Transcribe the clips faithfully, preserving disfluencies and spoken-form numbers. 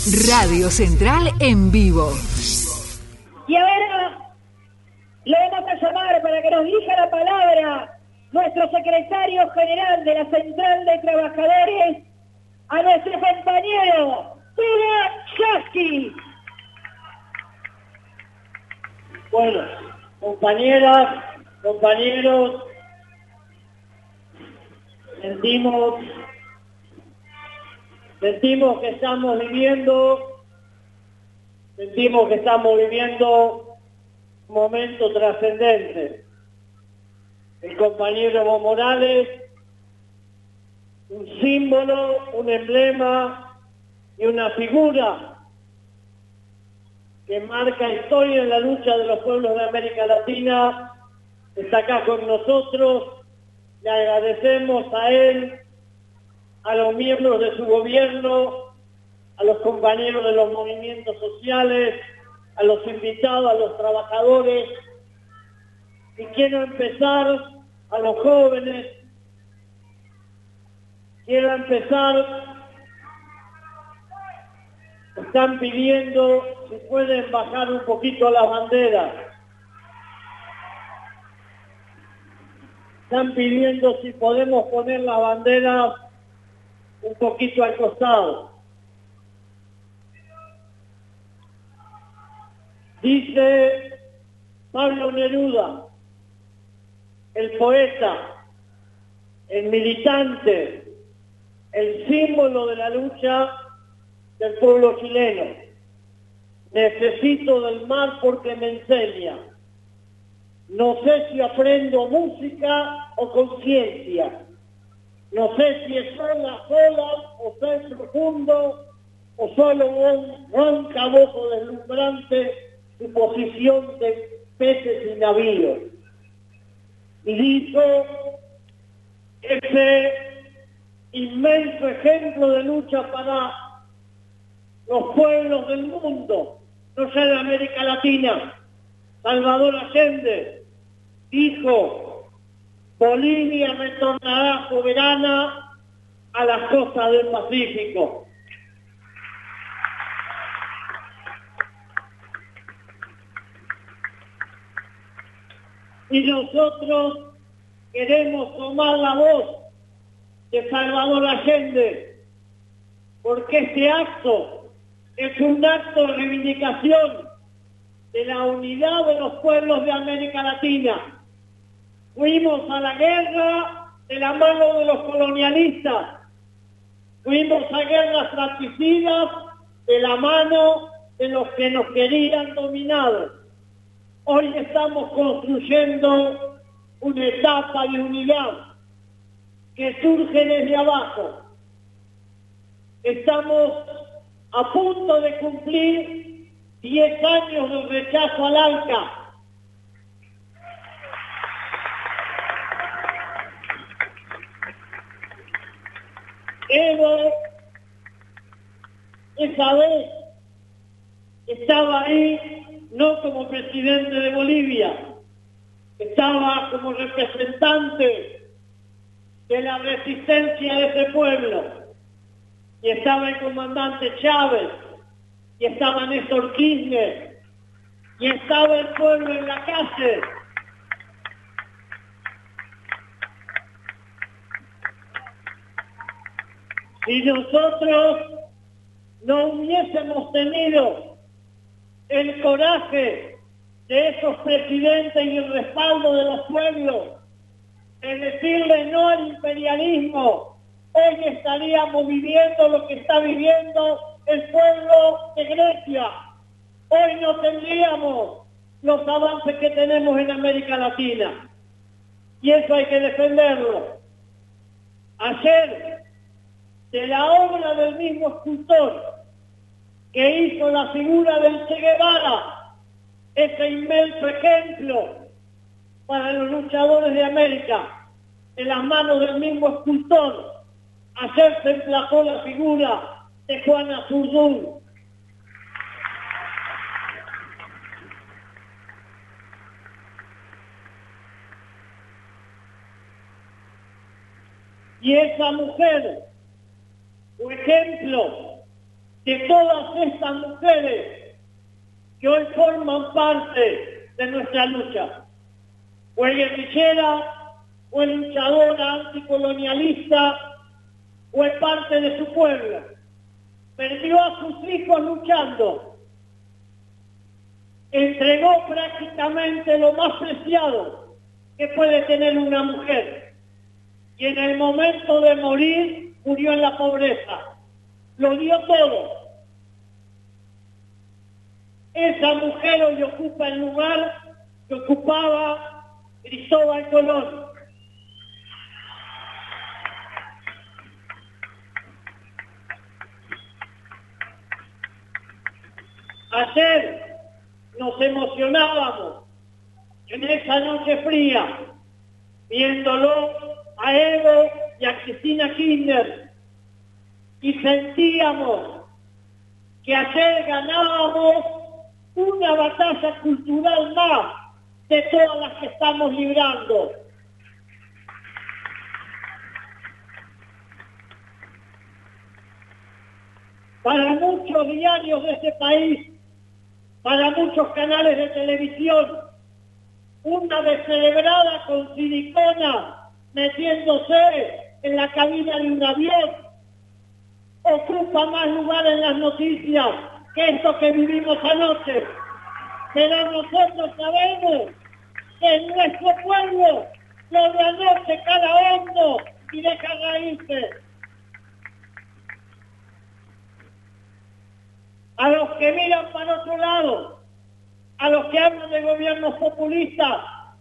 Radio Central en vivo. Y ahora le vamos a llamar para que nos dirija la palabra nuestro secretario general de la Central de Trabajadores, a nuestro compañero Tura Yasky. Bueno, compañeras, compañeros, sentimos, sentimos que estamos viviendo, sentimos que estamos viviendo un momento trascendente. El compañero Evo Morales, un símbolo, un emblema y una figura que marca historia en la lucha de los pueblos de América Latina, está acá con nosotros. Le agradecemos a él, a los miembros de su gobierno, a los compañeros de los movimientos sociales, a los invitados, a los trabajadores. Y quiero empezar a los jóvenes, quiero empezar, están pidiendo si pueden bajar un poquito las banderas. Están pidiendo si podemos poner las banderas un poquito al costado. Dice Pablo Neruda, el poeta, el militante, el símbolo de la lucha del pueblo chileno: necesito del mar porque me enseña. No sé si aprendo música o conciencia. No sé si es sola, sola o ser profundo, o solo un roncabozo deslumbrante su posición de peces y navíos. Y dijo ese inmenso ejemplo de lucha para los pueblos del mundo, no sé, de América Latina. Salvador Allende dijo: Bolivia retornará soberana a las costas del Pacífico. Y nosotros queremos tomar la voz de Salvador Allende, porque este acto es un acto de reivindicación de la unidad de los pueblos de América Latina. Fuimos a la guerra de la mano de los colonialistas, fuimos a guerras fratricidas de la mano de los que nos querían dominados. Hoy estamos construyendo una etapa de unidad que surge desde abajo. Estamos a punto de cumplir diez años del rechazo al ALCA. Evo, esa vez, estaba ahí no como presidente de Bolivia, estaba como representante de la resistencia de ese pueblo, y estaba el comandante Chávez, y estaba Néstor Kirchner, y estaba el pueblo en la calle. Si nosotros no hubiésemos tenido el coraje de esos presidentes y el respaldo de los pueblos, de decirle no al imperialismo, hoy estaríamos viviendo lo que está viviendo el pueblo de Grecia. Hoy no tendríamos los avances que tenemos en América Latina. Y eso hay que defenderlo. Ayer, de la obra del mismo escultor que hizo la figura del Che Guevara, ese inmenso ejemplo para los luchadores de América, en las manos del mismo escultor, ayer se emplazó la figura de Juana Zurduy. Y esa mujer, por ejemplo, de todas estas mujeres que hoy forman parte de nuestra lucha. Fue guerrillera, fue luchadora anticolonialista, fue parte de su pueblo. Perdió a sus hijos luchando. Entregó prácticamente lo más preciado que puede tener una mujer. Y en el momento de morir, murió en la pobreza. Lo dio todo. Esa mujer hoy ocupa el lugar que ocupaba Cristóbal Colón. Ayer nos emocionábamos en esa noche fría, viéndolo a Evo y a Cristina Kirchner, y sentíamos que ayer ganábamos una batalla cultural más de todas las que estamos librando. Para muchos diarios de este país, para muchos canales de televisión, una descerebrada con silicona metiéndose en la cabina de un avión ocupa más lugar en las noticias que esto que vivimos anoche. Pero nosotros sabemos que en nuestro pueblo lo de anoche cala hondo y deja raíces. A los que miran para otro lado, a los que hablan de gobiernos populistas,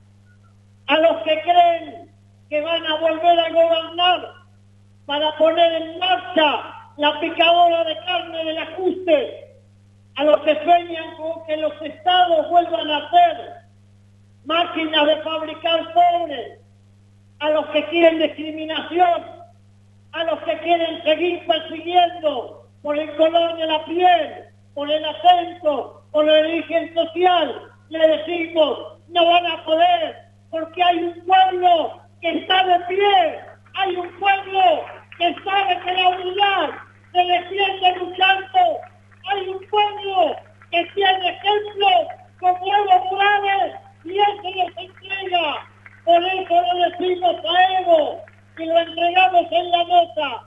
a los que creen que van a volver a gobernar para poner en marcha la picadora de carne del ajuste, a los que sueñan con que los estados vuelvan a ser máquinas de fabricar pobres, a los que quieren discriminación, a los que quieren seguir persiguiendo por el color de la piel, por el acento, por el origen social, le decimos, no van a poder, porque hay un pueblo que está de pie, hay un pueblo que sabe que la unidad se defiende luchando, hay un pueblo que tiene ejemplos como Evo Morales y eso los entrega. Por eso lo decimos a Evo y lo entregamos en la nota.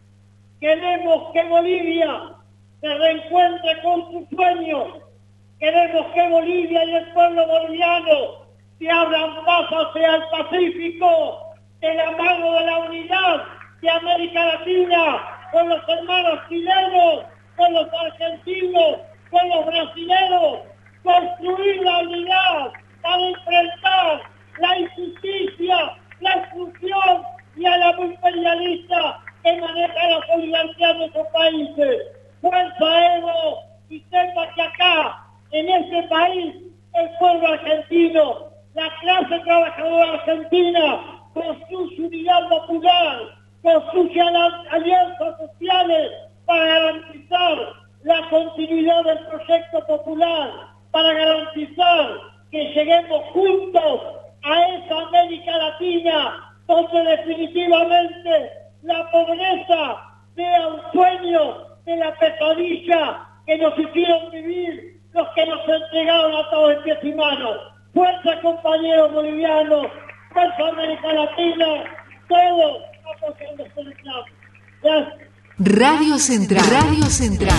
Queremos que Bolivia se reencuentre con sus sueños. Queremos que Bolivia y el pueblo boliviano se abran paso hacia el Pacífico de la mano de la unidad de América Latina, con los hermanos chilenos, con los argentinos, con los brasileños, construir la unidad para enfrentar la injusticia, la exclusión y a la imperialista que maneja la solidaridad de nuestros países. Fuerza Evo, y sepa que acá, en este país, el pueblo argentino, la clase trabajadora argentina, construye unidad popular, construye alianzas sociales para garantizar la continuidad del proyecto popular, para garantizar que lleguemos juntos a esa América Latina donde definitivamente la pobreza sea un sueño de la pesadilla que nos hicieron vivir los que nos entregaron a todos en pies y manos. Fuerza, compañeros bolivianos, fuerza América Latina, todos apoyando este reclamo. Gracias. Radio Central. Radio Central.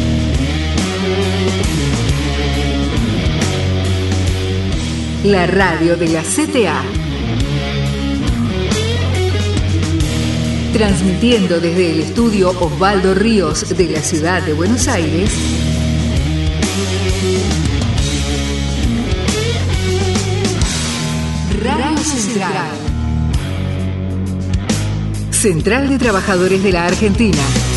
La radio de la C T A. Transmitiendo desde el estudio Osvaldo Ríos de la ciudad de Buenos Aires. Radio Central. Central de Trabajadores de la Argentina.